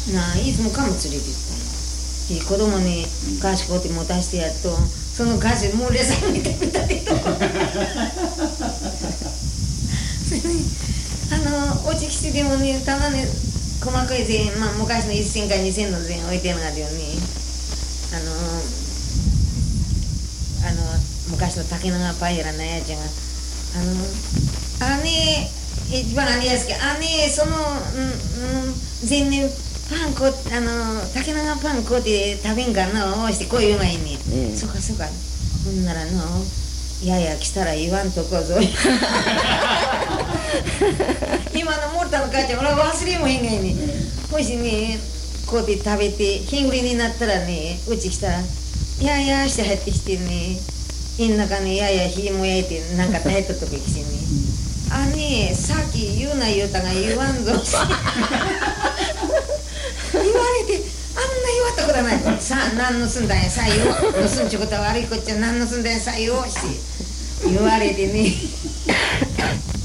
いつもかも連れて行ったの。子供に菓子こうって持たしてやると、その菓子もうレサに食べたでよ。おちきしてでもね、たまに細かい銭、昔の1000か2000の銭置いてるのがよね。昔の竹永パイラのやつが一番ありやすけその前年パン粉竹永パン粉で食べんかのしてこう言うがいいね、そうかそうか、ほんならやや来たら言わんとこぞ。今のモルタの母ちゃん俺は忘れもへんがいね、もしねこうで食べて日暮りになったらね、うち来たらややして入ってきてね、家の中にやや火も焼いてなんか耐えたとこ来てね、さっき言うな言うたが言わんぞ。言われてあんな言わったことはない。さあ何のすんだんや、さあ言おう、盗んちゅうことは悪いこっちゃ何のすんだんや、さあ言おうして言われてね。